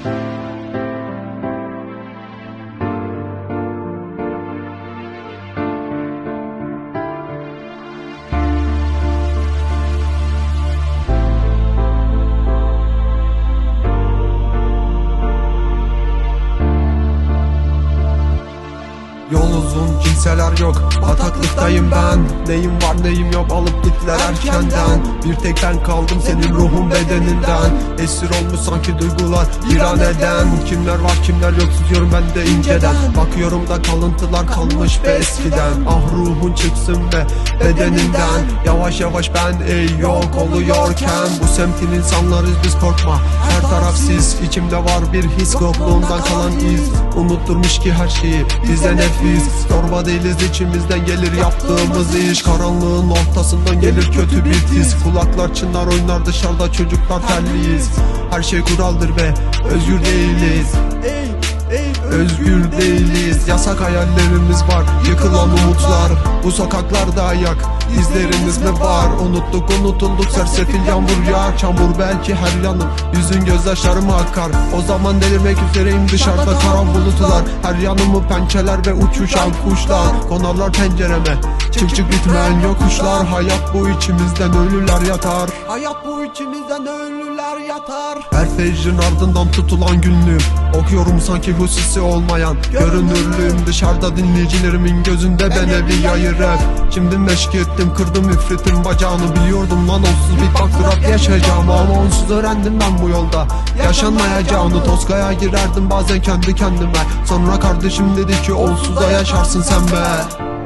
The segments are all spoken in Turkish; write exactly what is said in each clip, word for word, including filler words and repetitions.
Yol uzun, kimseler yok, bataklıktayım ben. Neyim var neyim yok, alıp gittiler erkenden. Bir tek ben kaldım senin ruhun bedeninden. Esir olmuş sanki duygular bir an eden. Kimler var kimler yok tutuyorum ben de inceden. Bakıyorum da kalıntılar kalmış be eskiden. Ah ruhun çıksın be bedeninden. Yavaş yavaş ben ey yok oluyorken. Bu semtin insanlarız biz, korkma her taraf sis. İçimde var bir his, yokluğundan kalan iz. Unutturmuş ki her şeyi bize nefis. Zorba değiliz, içimizden gelir yaptığımız iş. Karanlığın ortasından gelir kötü bir tiz. Kulaklar çınlar oynar dışarıda, çocuklar terliyiz. Her şey kuraldır be, özgür değiliz. Özgür değiliz, yasak hayallerimiz var, yıkılan umutlar. Bu sokaklarda ayak izlerimiz mi var? Unuttuk unutulduk, sersefil yağmur yağar. Çamur belki her yanım, yüzün gözyaşlarım akar. O zaman delirmek üzereyim, dışarıda karan bulutlar. Her yanımı pençeler ve uçuşan kuşlar. Konarlar pencereme, çık çık bitmeyen yokuşlar. Hayat bu, içimizden ölüler yatar. Hayat bu, içimizden ölüler yatar. Her fecrin ardından tutulan günlüğüm, okuyorum sanki hususi olmayan görünürlüğüm. Dışarıda dinleyicilerimin gözünde ben evi yayı rap. Şimdi meşk ettim, kırdım üfretin bacağını. Biliyordum lan onsuz bir baktırap yaşayacağımı, ama onsuz öğrendim ben bu yolda yaşanmayacağını. Toskaya girerdim bazen kendi kendime. Sonra kardeşim dedi ki olsuza yaşarsın sen be.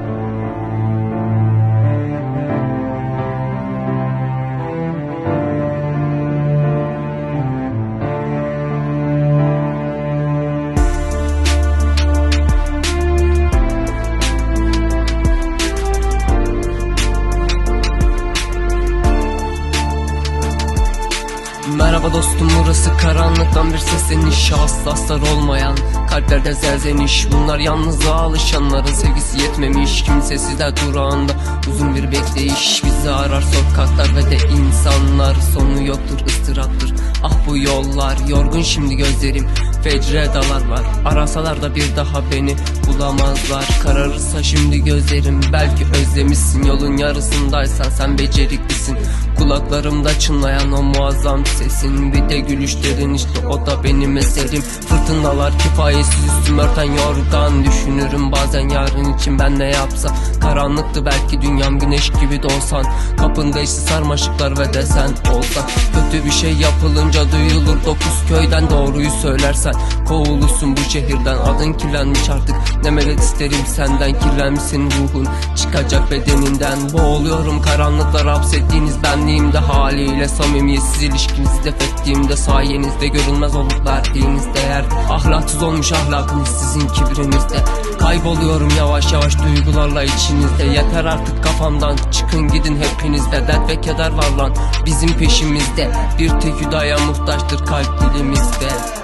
Merhaba dostum, burası karanlıktan bir sesleniş. Aslaslar olmayan kalplerde zerzeniş. Bunlar yalnızlığa alışanların sevgisi yetmemiş. Kimsesizler durağında uzun bir bekleyiş. Bizi arar sokaklar ve de insanlar. Sonu yoktur, ıstıraptır ah bu yollar. Yorgun şimdi gözlerim, fecre dalarlar. Arasalar da bir daha beni bulamazlar. Kararırsa şimdi gözlerim, belki özlemişsin. Yolun yarısındaysan sen beceriklisin. Kulaklarımda çınlayan o muazzam sesin, bir de gülüşlerin, işte o da benim eserim. Fırtınalar kifayesiz üstüm örten yorgan. Düşünürüm bazen yarın için ben ne yapsam. Karanlıktı belki dünyam, güneş gibi doğsan. Kapında işte sarmaşıklar ve desen olsa. Kötü bir şey yapılınca duyulur dokuz köyden. Doğruyu söylersen kovulursun bu şehirden. Adın kirlenmiş artık, ne medet isterim senden. Kirlenmişsin ruhun, çıkacak bedeninden. Boğuluyorum karanlıklar hapsettiğiniz benliğimde. Haliyle samimiyetsiz ilişkinizi def ettiğimde. Sayenizde görünmez olup verdiğiniz değer. Ahlaksız olmuş ahlakınız sizin kibrinizde. Kayboluyorum yavaş yavaş duygularla içinizde. Yeter artık kafamdan, çıkın gidin hepinizde. Dert ve keder var lan bizim peşimizde. Bir tek hüdaya muhtaçtır kalp dilimizde.